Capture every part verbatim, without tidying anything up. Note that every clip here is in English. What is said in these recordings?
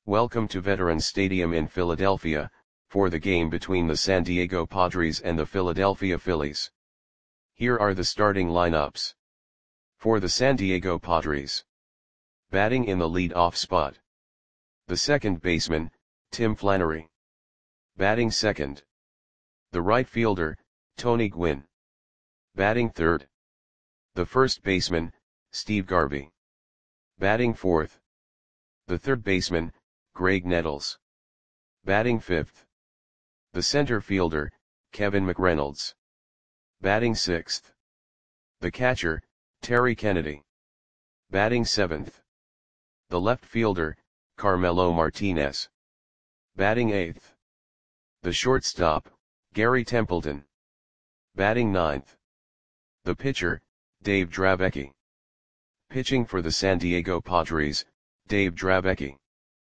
Welcome to Veterans Stadium in Philadelphia, for the game between the San Diego Padres and the Philadelphia Phillies. Here are the starting lineups. For the San Diego Padres. Batting in the lead-off spot. The second baseman, Tim Flannery. Batting second. The right fielder, Tony Gwynn. Batting third. The first baseman, Steve Garvey. Batting fourth. The third baseman, Graig Nettles. Batting fifth. The center fielder, Kevin McReynolds. Batting sixth. The catcher, Terry Kennedy. Batting seventh. The left fielder, Carmelo Martinez. Batting eighth. The shortstop, Gary Templeton. Batting ninth. The pitcher, Dave Dravecky. Pitching for the San Diego Padres, Dave Dravecky.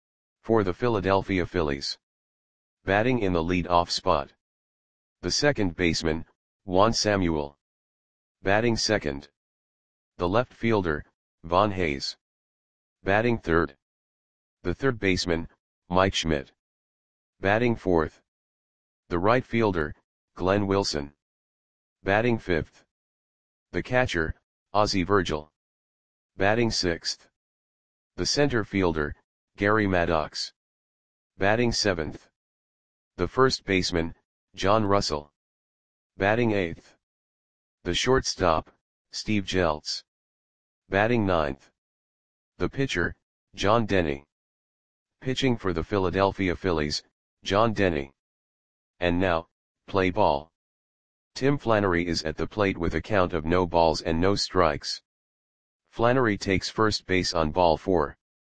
For the Philadelphia Phillies. Batting in the lead-off spot. The second baseman, Juan Samuel. Batting second. The left fielder, Von Hayes. Batting third. The third baseman, Mike Schmidt. Batting fourth. The right fielder, Glenn Wilson. Batting fifth. The catcher, Ozzie Virgil. Batting sixth. The center fielder, Gary Maddox. Batting seventh. The first baseman, John Russell. Batting eighth. The shortstop, Steve Jeltz. Batting ninth. The pitcher, John Denny. Pitching for the Philadelphia Phillies, John Denny. And now, play ball. Tim Flannery is at the plate with a count of no balls and no strikes. Flannery takes first base on ball four.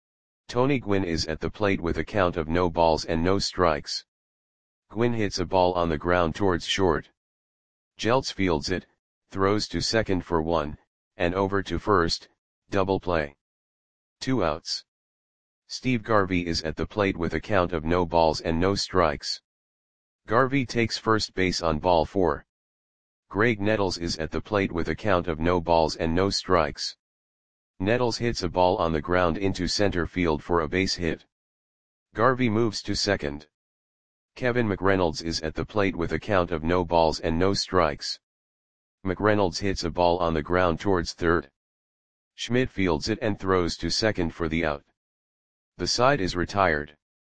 Tony Gwynn is at the plate with a count of no balls and no strikes. Gwynn hits a ball on the ground towards short. Jeltz fields it, throws to second for one, and over to first, double play. Two outs. Steve Garvey is at the plate with a count of no balls and no strikes. Garvey takes first base on ball four. Graig Nettles is at the plate with a count of no balls and no strikes. Nettles hits a ball on the ground into center field for a base hit. Garvey moves to second. Kevin McReynolds is at the plate with a count of no balls and no strikes. McReynolds hits a ball on the ground towards third. Schmidt fields it and throws to second for the out. The side is retired.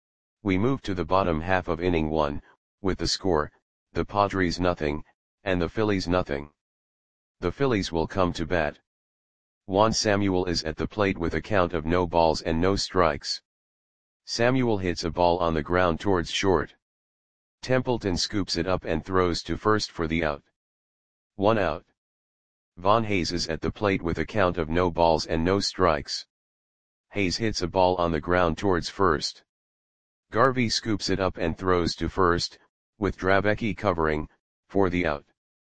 We move to the bottom half of inning one, with the score, the Padres nothing, and the Phillies nothing. The Phillies will come to bat. Juan Samuel is at the plate with a count of no balls and no strikes. Samuel hits a ball on the ground towards short. Templeton scoops it up and throws to first for the out. One out. Von Hayes is at the plate with a count of no balls and no strikes. Hayes hits a ball on the ground towards first. Garvey scoops it up and throws to first, with Dravecky covering, for the out.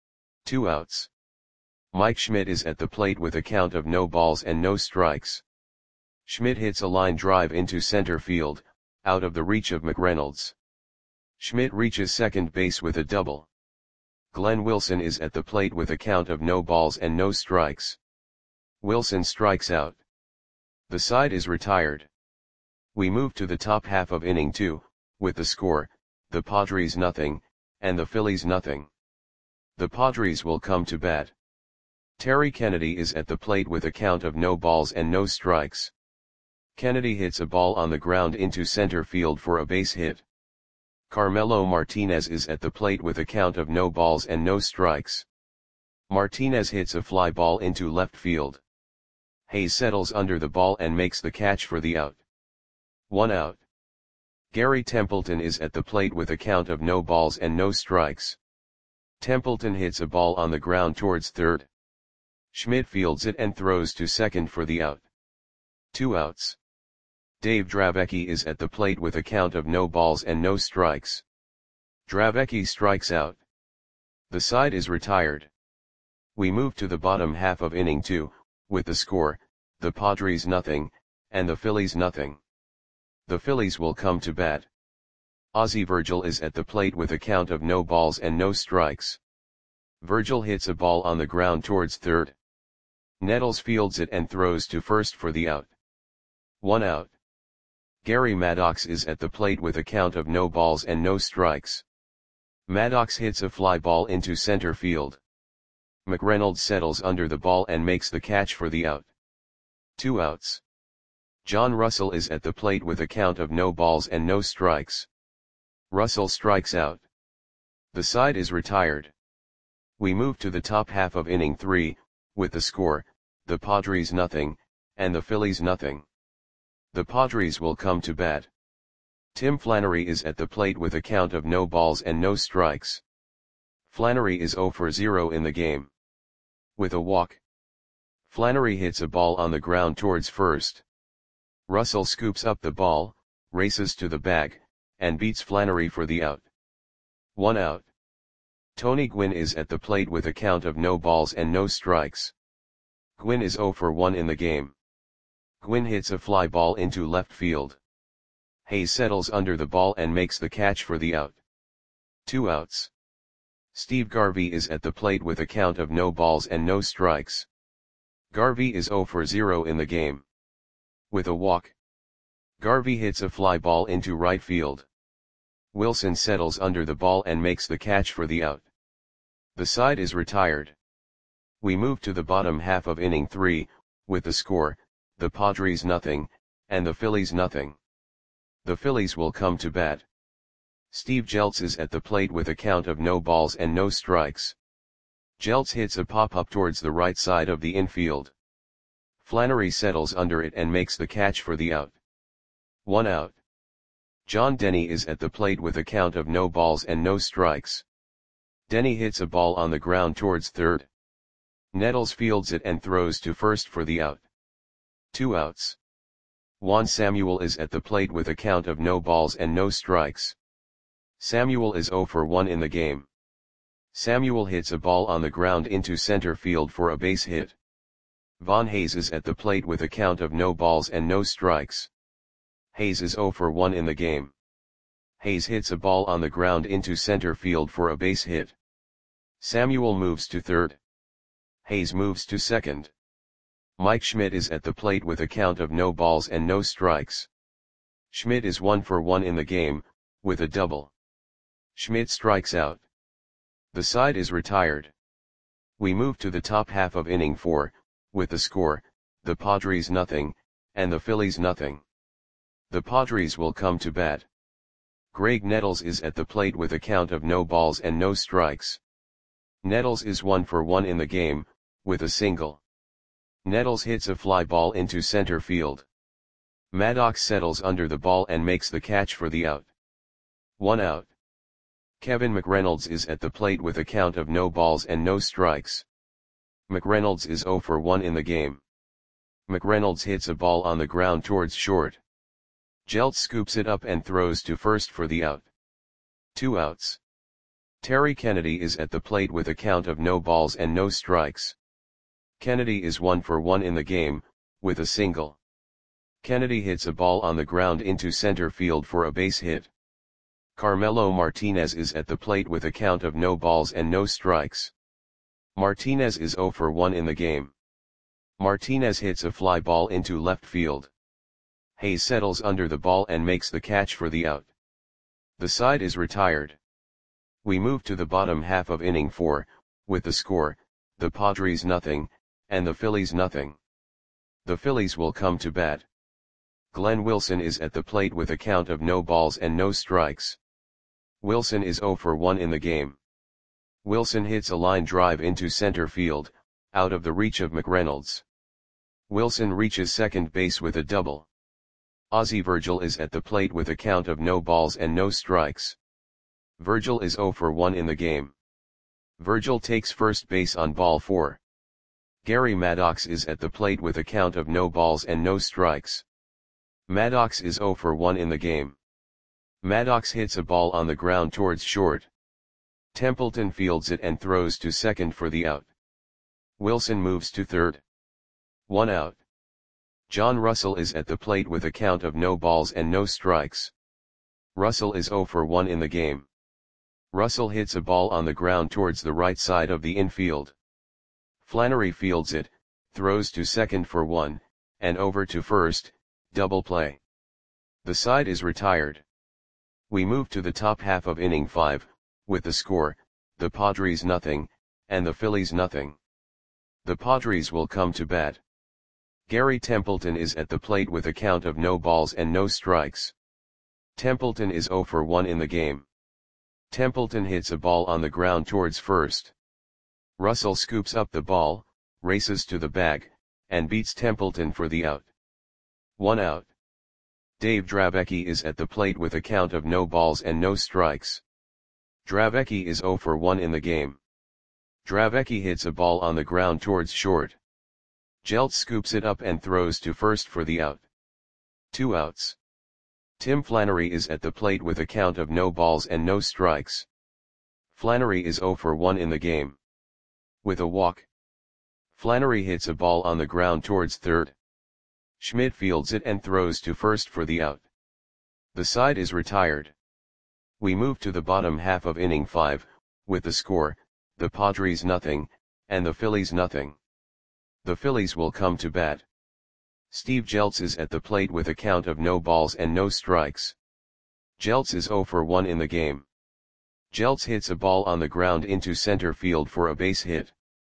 Two outs. Mike Schmidt is at the plate with a count of no balls and no strikes. Schmidt hits a line drive into center field, out of the reach of McReynolds. Schmidt reaches second base with a double. Glenn Wilson is at the plate with a count of no balls and no strikes. Wilson strikes out. The side is retired. We move to the top half of inning two, with the score, the Padres nothing, and the Phillies nothing. The Padres will come to bat. Terry Kennedy is at the plate with a count of no balls and no strikes. Kennedy hits a ball on the ground into center field for a base hit. Carmelo Martinez is at the plate with a count of no balls and no strikes. Martinez hits a fly ball into left field. Hayes settles under the ball and makes the catch for the out. One out. Gary Templeton is at the plate with a count of no balls and no strikes. Templeton hits a ball on the ground towards third. Schmidt fields it and throws to second for the out. Two outs. Dave Dravecky is at the plate with a count of no balls and no strikes. Dravecky strikes out. The side is retired. We move to the bottom half of inning two, with the score, the Padres nothing, and the Phillies nothing. The Phillies will come to bat. Ozzie Virgil is at the plate with a count of no balls and no strikes. Virgil hits a ball on the ground towards third. Nettles fields it and throws to first for the out. One out. Gary Maddox is at the plate with a count of no balls and no strikes. Maddox hits a fly ball into center field. McReynolds settles under the ball and makes the catch for the out. Two outs. John Russell is at the plate with a count of no balls and no strikes. Russell strikes out. The side is retired. We move to the top half of inning three, with the score, the Padres nothing, and the Phillies nothing. The Padres will come to bat. Tim Flannery is at the plate with a count of no balls and no strikes. Flannery is zero for zero in the game. With a walk. Flannery hits a ball on the ground towards first. Russell scoops up the ball, races to the bag, and beats Flannery for the out. One out. Tony Gwynn is at the plate with a count of no balls and no strikes. Gwynn is zero for one in the game. Gwynn hits a fly ball into left field. Hayes settles under the ball and makes the catch for the out. Two outs. Steve Garvey is at the plate with a count of no balls and no strikes. Garvey is zero for zero in the game. With a walk. Garvey hits a fly ball into right field. Wilson settles under the ball and makes the catch for the out. The side is retired. We move to the bottom half of inning three, with the score, the Padres nothing, and the Phillies nothing. The Phillies will come to bat. Steve Jeltz is at the plate with a count of no balls and no strikes. Jeltz hits a pop-up towards the right side of the infield. Flannery settles under it and makes the catch for the out. One out. John Denny is at the plate with a count of no balls and no strikes. Denny hits a ball on the ground towards third. Nettles fields it and throws to first for the out. Two outs. Juan Samuel is at the plate with a count of no balls and no strikes. Samuel is zero for one in the game. Samuel hits a ball on the ground into center field for a base hit. Von Hayes is at the plate with a count of no balls and no strikes. Hayes is zero for one in the game. Hayes hits a ball on the ground into center field for a base hit. Samuel moves to third. Hayes moves to second. Mike Schmidt is at the plate with a count of no balls and no strikes. Schmidt is one for one in the game, with a double. Schmidt strikes out. The side is retired. We move to the top half of inning four, with the score, the Padres nothing, and the Phillies nothing. The Padres will come to bat. Greg Nettles is at the plate with a count of no balls and no strikes. Nettles is one for one in the game, with a single. Nettles hits a fly ball into center field. Maddox settles under the ball and makes the catch for the out. One out. Kevin McReynolds is at the plate with a count of no balls and no strikes. McReynolds is zero for one in the game. McReynolds hits a ball on the ground towards short. Jeltz scoops it up and throws to first for the out. Two outs. Terry Kennedy is at the plate with a count of no balls and no strikes. Kennedy is one for one in the game, with a single. Kennedy hits a ball on the ground into center field for a base hit. Carmelo Martinez is at the plate with a count of no balls and no strikes. Martinez is zero for one in the game. Martinez hits a fly ball into left field. Hayes settles under the ball and makes the catch for the out. The side is retired. We move to the bottom half of inning four, with the score, the Padres nothing, and the Phillies nothing. The Phillies will come to bat. Glenn Wilson is at the plate with a count of no balls and no strikes. Wilson is zero for one in the game. Wilson hits a line drive into center field, out of the reach of McReynolds. Wilson reaches second base with a double. Ozzie Virgil is at the plate with a count of no balls and no strikes. Virgil is zero for one in the game. Virgil takes first base on ball four. Gary Maddox is at the plate with a count of no balls and no strikes. Maddox is zero for one in the game. Maddox hits a ball on the ground towards short. Templeton fields it and throws to second for the out. Wilson moves to third. One out. John Russell is at the plate with a count of no balls and no strikes. Russell is zero for one in the game. Russell hits a ball on the ground towards the right side of the infield. Flannery fields it, throws to second for one, and over to first, double play. The side is retired. We move to the top half of inning five, with the score, the Padres nothing, and the Phillies nothing. The Padres will come to bat. Gary Templeton is at the plate with a count of no balls and no strikes. Templeton is zero for one in the game. Templeton hits a ball on the ground towards first. Russell scoops up the ball, races to the bag, and beats Templeton for the out. One out. Dave Dravecky is at the plate with a count of no balls and no strikes. Dravecky is zero for one in the game. Dravecky hits a ball on the ground towards short. Jeltz scoops it up and throws to first for the out. Two outs. Tim Flannery is at the plate with a count of no balls and no strikes. Flannery is zero for one in the game. With a walk. Flannery hits a ball on the ground towards third. Schmidt fields it and throws to first for the out. The side is retired. We move to the bottom half of inning five, with the score, the Padres nothing, and the Phillies nothing. The Phillies will come to bat. Steve Jeltz is at the plate with a count of no balls and no strikes. Jeltz is zero for one in the game. Jeltz hits a ball on the ground into center field for a base hit.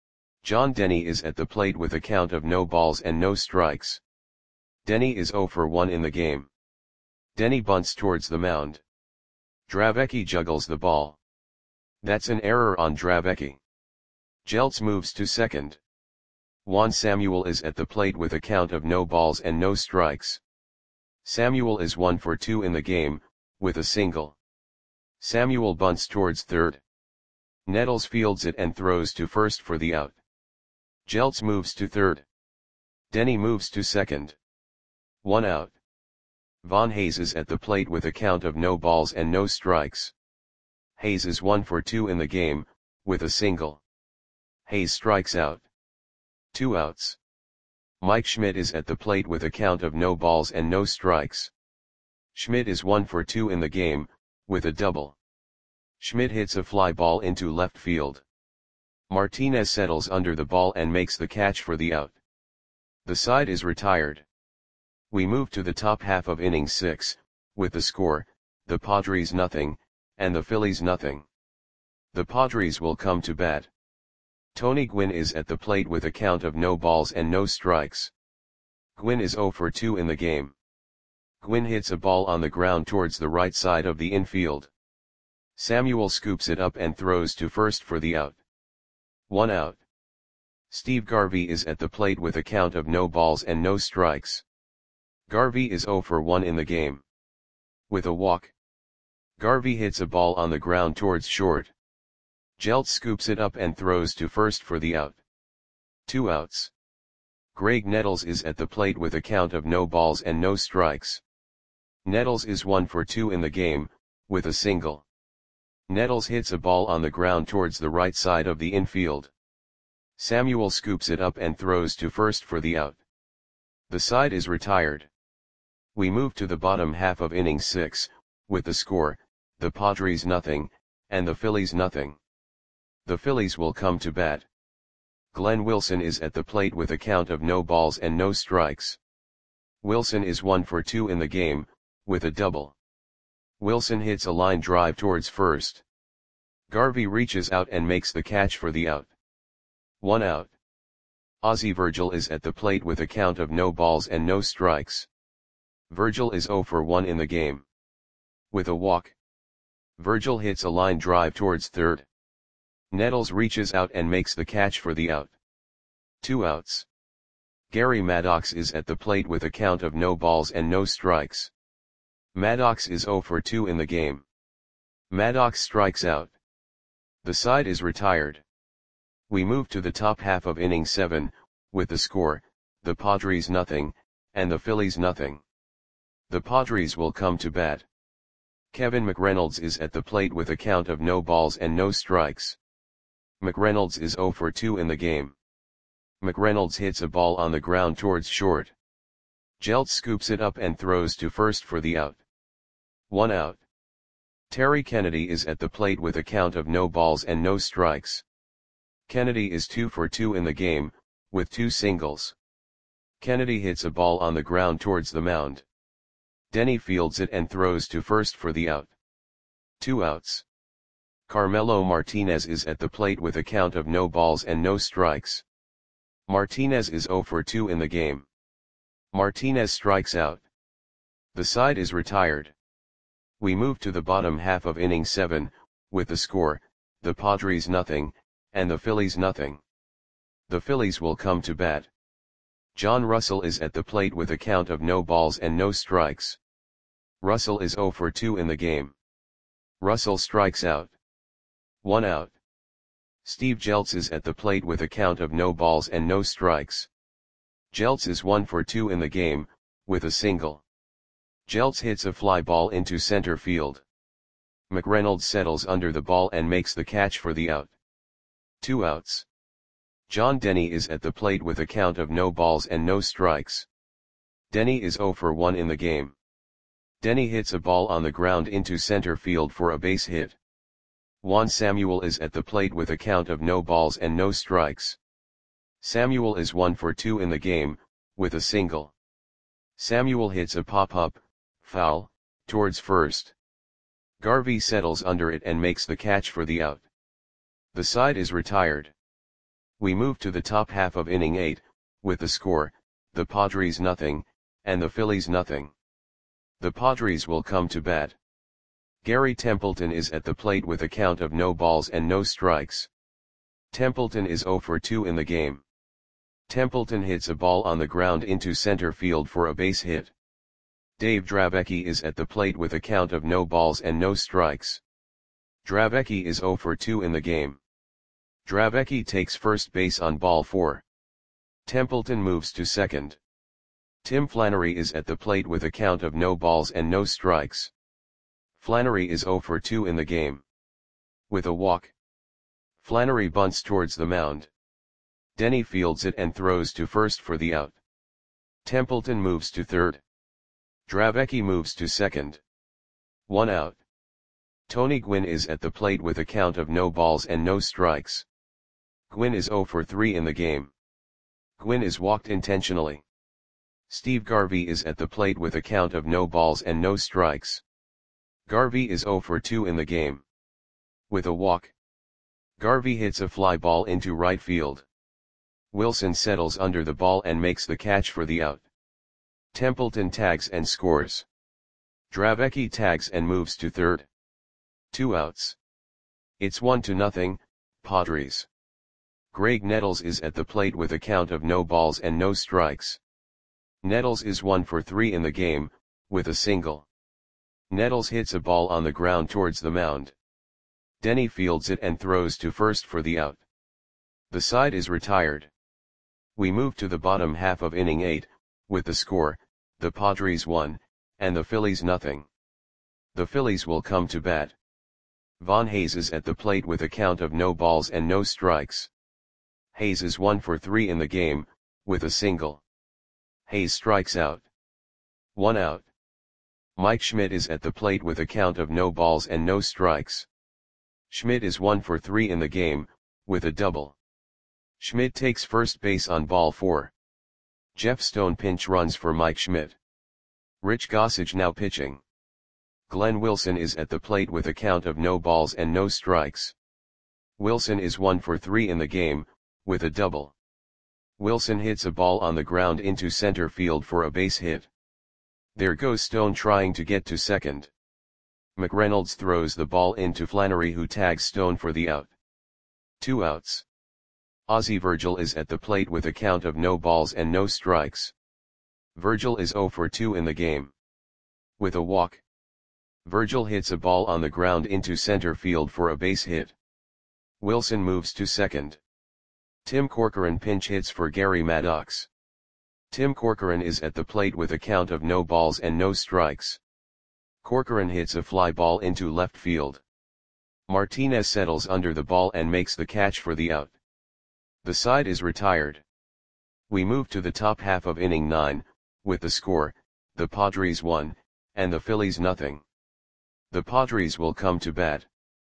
John Denny is at the plate with a count of no balls and no strikes. Denny is zero for one in the game. Denny bunts towards the mound. Dravecky juggles the ball. That's an error on Dravecky. Jeltz moves to second. Juan Samuel is at the plate with a count of no balls and no strikes. Samuel is one for two in the game, with a single. Samuel bunts towards third. Nettles fields it and throws to first for the out. Jeltz moves to third. Denny moves to second. One out. Von Hayes is at the plate with a count of no balls and no strikes. Hayes is one for two in the game, with a single. Hayes strikes out. Two outs. Mike Schmidt is at the plate with a count of no balls and no strikes. Schmidt is one for two in the game, with a double. Schmidt hits a fly ball into left field. Martinez settles under the ball and makes the catch for the out. The side is retired. We move to the top half of inning six, with the score, the Padres nothing, and the Phillies nothing. The Padres will come to bat. Tony Gwynn is at the plate with a count of no balls and no strikes. Gwynn is zero for two in the game. Gwynn hits a ball on the ground towards the right side of the infield. Samuel scoops it up and throws to first for the out. One out. Steve Garvey is at the plate with a count of no balls and no strikes. Garvey is zero for one in the game. With a walk. Garvey hits a ball on the ground towards short. Jeltz scoops it up and throws to first for the out. Two outs. Greg Nettles is at the plate with a count of no balls and no strikes. Nettles is one for two in the game, with a single. Nettles hits a ball on the ground towards the right side of the infield. Samuel scoops it up and throws to first for the out. The side is retired. We move to the bottom half of inning six, with the score, the Padres nothing, and the Phillies nothing. The Phillies will come to bat. Glenn Wilson is at the plate with a count of no balls and no strikes. Wilson is one for two in the game, with a double. Wilson hits a line drive towards first. Garvey reaches out and makes the catch for the out. One out. Ozzie Virgil is at the plate with a count of no balls and no strikes. Virgil is zero for one in the game. With a walk. Virgil hits a line drive towards third. Nettles reaches out and makes the catch for the out. Two outs. Gary Maddox is at the plate with a count of no balls and no strikes. Maddox is zero for two in the game. Maddox strikes out. The side is retired. We move to the top half of inning seven, with the score, the Padres nothing, and the Phillies nothing. The Padres will come to bat. Kevin McReynolds is at the plate with a count of no balls and no strikes. McReynolds is zero for two in the game. McReynolds hits a ball on the ground towards short. Jeltz scoops it up and throws to first for the out. One out. Terry Kennedy is at the plate with a count of no balls and no strikes. Kennedy is two for two in the game, with two singles. Kennedy hits a ball on the ground towards the mound. Denny fields it and throws to first for the out. Two outs. Carmelo Martinez is at the plate with a count of no balls and no strikes. Martinez is oh for two in the game. Martinez strikes out. The side is retired. We move to the bottom half of inning seven, with the score, the Padres nothing, and the Phillies nothing. The Phillies will come to bat. John Russell is at the plate with a count of no balls and no strikes. Russell is oh for two in the game. Russell strikes out. One out. Steve Jeltz is at the plate with a count of no balls and no strikes. Jeltz is one for two in the game, with a single. Jeltz hits a fly ball into center field. McReynolds settles under the ball and makes the catch for the out. Two outs. John Denny is at the plate with a count of no balls and no strikes. Denny is oh for one in the game. Denny hits a ball on the ground into center field for a base hit. Juan Samuel is at the plate with a count of no balls and no strikes. Samuel is one for two in the game, with a single. Samuel hits a pop-up, foul, towards first. Garvey settles under it and makes the catch for the out. The side is retired. We move to the top half of inning eight, with the score, the Padres nothing, and the Phillies nothing. The Padres will come to bat. Gary Templeton is at the plate with a count of no balls and no strikes. Templeton is oh for two in the game. Templeton hits a ball on the ground into center field for a base hit. Dave Dravecky is at the plate with a count of no balls and no strikes. Dravecky is oh for two in the game. Dravecky takes first base on ball four. Templeton moves to second. Tim Flannery is at the plate with a count of no balls and no strikes. Flannery is oh for two in the game. With a walk. Flannery bunts towards the mound. Denny fields it and throws to first for the out. Templeton moves to third. Dravecky moves to second. One out. Tony Gwynn is at the plate with a count of no balls and no strikes. Gwynn is oh for three in the game. Gwynn is walked intentionally. Steve Garvey is at the plate with a count of no balls and no strikes. Garvey is oh for two in the game. With a walk. Garvey hits a fly ball into right field. Wilson settles under the ball and makes the catch for the out. Templeton tags and scores. Dravecky tags and moves to third. Two outs. It's one to nothing, Padres. Greg Nettles is at the plate with a count of no balls and no strikes. Nettles is one for three in the game, with a single. Nettles hits a ball on the ground towards the mound. Denny fields it and throws to first for the out. The side is retired. We move to the bottom half of inning eight, with the score, the Padres one, and the Phillies nothing. The Phillies will come to bat. Von Hayes is at the plate with a count of no balls and no strikes. Hayes is one for three in the game, with a single. Hayes strikes out. One out. Mike Schmidt is at the plate with a count of no balls and no strikes. Schmidt is one for three in the game, with a double. Schmidt takes first base on ball four. Jeff Stone pinch runs for Mike Schmidt. Rich Gossage now pitching. Glenn Wilson is at the plate with a count of no balls and no strikes. Wilson is one for three in the game, with a double. Wilson hits a ball on the ground into center field for a base hit. There goes Stone trying to get to second. McReynolds throws the ball into Flannery, who tags Stone for the out. Two outs. Ozzie Virgil is at the plate with a count of no balls and no strikes. Virgil is oh for two in the game. With a walk. Virgil hits a ball on the ground into center field for a base hit. Wilson moves to second. Tim Corcoran pinch hits for Gary Maddox. Tim Corcoran is at the plate with a count of no balls and no strikes. Corcoran hits a fly ball into left field. Martinez settles under the ball and makes the catch for the out. The side is retired. We move to the top half of inning nine, with the score, the Padres one, and the Phillies nothing. The Padres will come to bat.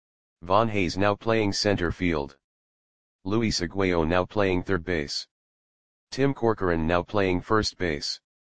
Von Hayes now playing center field. Luis Aguayo now playing third base. Tim Corcoran now playing first base.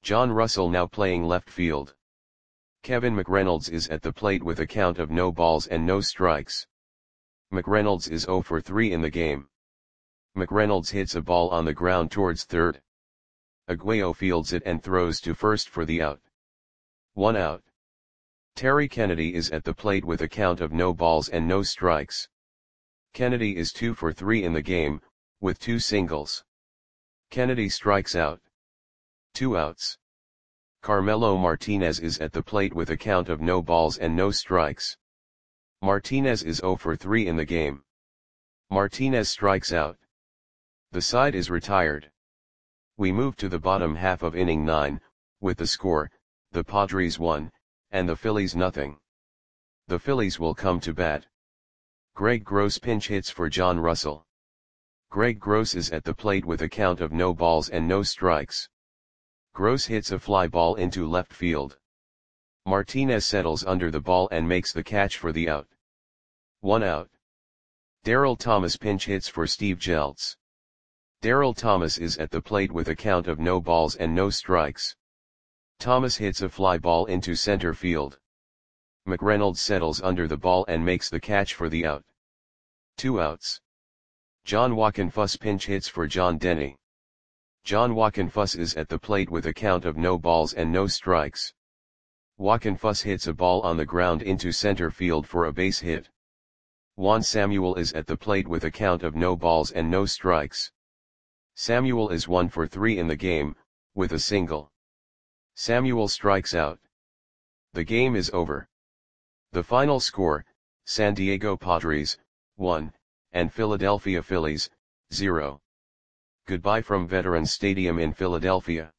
John Russell now playing left field. Kevin McReynolds is at the plate with a count of no balls and no strikes. McReynolds is zero for three in the game. McReynolds hits a ball on the ground towards third. Aguayo fields it and throws to first for the out. One out. Terry Kennedy is at the plate with a count of no balls and no strikes. Kennedy is two for three in the game, with two singles. Kennedy strikes out. Two outs. Carmelo Martinez is at the plate with a count of no balls and no strikes. Martinez is zero for three in the game. Martinez strikes out. The side is retired. We move to the bottom half of inning nine, with the score, the Padres one, and the Phillies nothing. The Phillies will come to bat. Greg Gross pinch hits for John Russell. Greg Gross is at the plate with a count of no balls and no strikes. Gross hits a fly ball into left field. Martinez settles under the ball and makes the catch for the out. One out. Darryl Thomas pinch hits for Steve Jeltz. Darryl Thomas is at the plate with a count of no balls and no strikes. Thomas hits a fly ball into center field. McReynolds settles under the ball and makes the catch for the out. Two outs. John Wockenfuss pinch hits for John Denny. John Wockenfuss is at the plate with a count of no balls and no strikes. Wockenfuss hits a ball on the ground into center field for a base hit. Juan Samuel is at the plate with a count of no balls and no strikes. Samuel is one for three in the game, with a single. Samuel strikes out. The game is over. The final score, San Diego Padres, one, and Philadelphia Phillies, zero. Goodbye from Veterans Stadium in Philadelphia.